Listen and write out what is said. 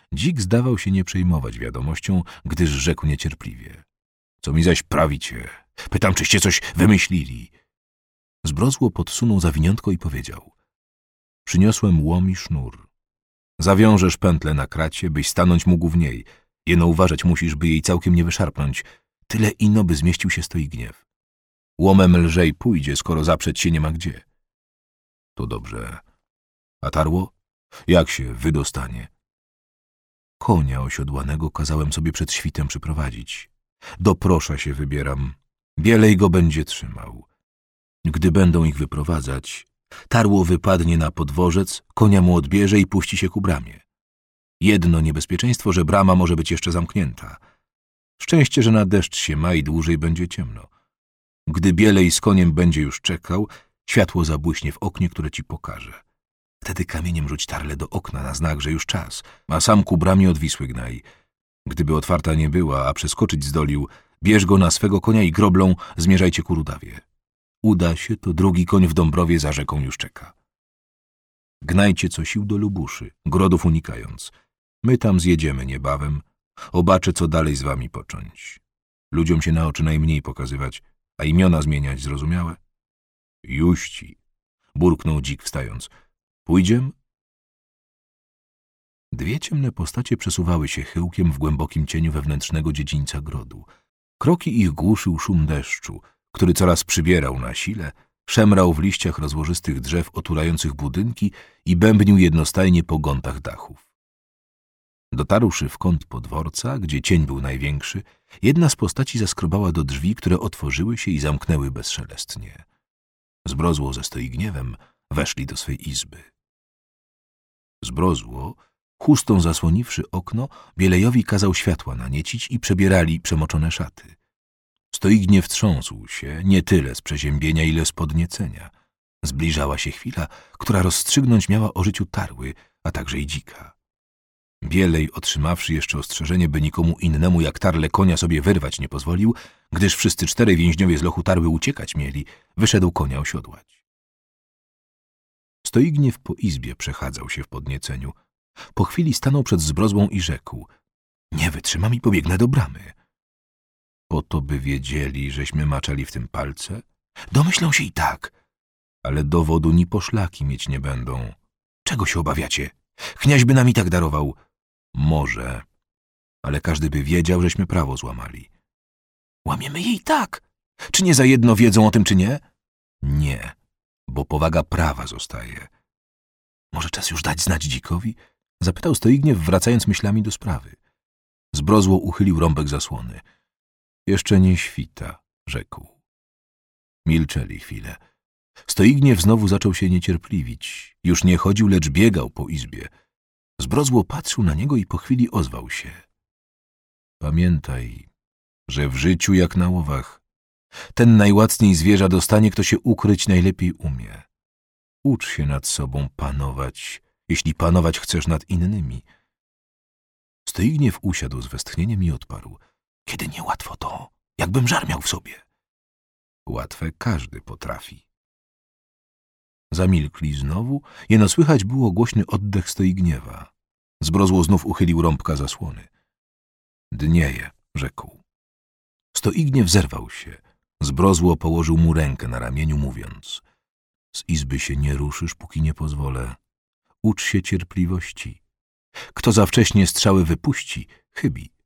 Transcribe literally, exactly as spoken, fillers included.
Dzik zdawał się nie przejmować wiadomością, gdyż rzekł niecierpliwie. Co mi zaś prawicie? Pytam, czyście coś wymyślili. Zbrozło podsunął zawiniątko i powiedział. Przyniosłem łom i sznur. Zawiążesz pętlę na kracie, byś stanąć mógł w niej. Jeno uważać musisz, by jej całkiem nie wyszarpnąć. Tyle ino, by zmieścił się Stoigniew. Łomem lżej pójdzie, skoro zaprzeć się nie ma gdzie. To dobrze. A tarło? Jak się wydostanie? Konia osiodłanego kazałem sobie przed świtem przyprowadzić. Do prosza się wybieram. Bielej go będzie trzymał. Gdy będą ich wyprowadzać, tarło wypadnie na podworzec, konia mu odbierze i puści się ku bramie. Jedno niebezpieczeństwo, że brama może być jeszcze zamknięta. Szczęście, że na deszcz się ma i dłużej będzie ciemno. Gdy Bielej z koniem będzie już czekał, światło zabłyśnie w oknie, które ci pokaże. Wtedy kamieniem rzuć tarlę do okna na znak, że już czas, a sam ku bramie od Wisły gnaj. Gdyby otwarta nie była, a przeskoczyć zdolił, bierz go na swego konia i groblą zmierzajcie ku Rudawie. Uda się, to drugi koń w Dąbrowie za rzeką już czeka. Gnajcie co sił do Lubuszy, grodów unikając. My tam zjedziemy niebawem. Obaczę, co dalej z wami począć. Ludziom się na oczy najmniej pokazywać, a imiona zmieniać, zrozumiałe? Juści, burknął dzik wstając. Pójdziem? Dwie ciemne postacie przesuwały się chyłkiem w głębokim cieniu wewnętrznego dziedzińca grodu. Kroki ich głuszył szum deszczu, który coraz przybierał na sile, szemrał w liściach rozłożystych drzew otulających budynki i bębnił jednostajnie po gątach dachów. Dotarłszy w kąt podworca, gdzie cień był największy, jedna z postaci zaskrobała do drzwi, które otworzyły się i zamknęły bezszelestnie. Zbrozło ze Stoigniewem weszli do swej izby. Zbrozło, chustą zasłoniwszy okno, Bielejowi kazał światła naniecić i przebierali przemoczone szaty. Stoigniew trząsł się nie tyle z przeziębienia, ile z podniecenia. Zbliżała się chwila, która rozstrzygnąć miała o życiu tarły, a także i dzika. Bielej, otrzymawszy jeszcze ostrzeżenie, by nikomu innemu jak tarle konia sobie wyrwać nie pozwolił, gdyż wszyscy czterej więźniowie z lochu tarły uciekać mieli, wyszedł konia osiodłać. Stoigniew po izbie przechadzał się w podnieceniu. Po chwili stanął przed Zbrozłą i rzekł: nie wytrzymam i pobiegnę do bramy. Po to by wiedzieli, żeśmy maczali w tym palce? Domyślą się i tak, ale dowodu ni poszlaki mieć nie będą. Czego się obawiacie? Kniaź by nam i tak darował. Może, ale każdy by wiedział, żeśmy prawo złamali. Łamiemy jej tak. Czy nie za jedno wiedzą o tym, czy nie? Nie, bo powaga prawa zostaje. Może czas już dać znać dzikowi? Zapytał Stoigniew, wracając myślami do sprawy. Zbrozło uchylił rąbek zasłony. Jeszcze nie świta, rzekł. Milczeli chwilę. Stoigniew znowu zaczął się niecierpliwić. Już nie chodził, lecz biegał po izbie. Zbrozło patrzył na niego i po chwili ozwał się. Pamiętaj, że w życiu jak na łowach ten najłacniej zwierza dostanie, kto się ukryć najlepiej umie. Ucz się nad sobą panować, jeśli panować chcesz nad innymi. Stoigniew usiadł z westchnieniem i odparł. Kiedy niełatwo to, jakbym żar miał w sobie. Łatwe każdy potrafi. Zamilkli znowu, jeno słychać było głośny oddech Stoigniewa. Zbrozło znów uchylił rąbka zasłony. Dnieje, rzekł. Stoigniew zerwał się. Zbrozło położył mu rękę na ramieniu, mówiąc: z izby się nie ruszysz, póki nie pozwolę. Ucz się cierpliwości. Kto za wcześnie strzały wypuści, chybi.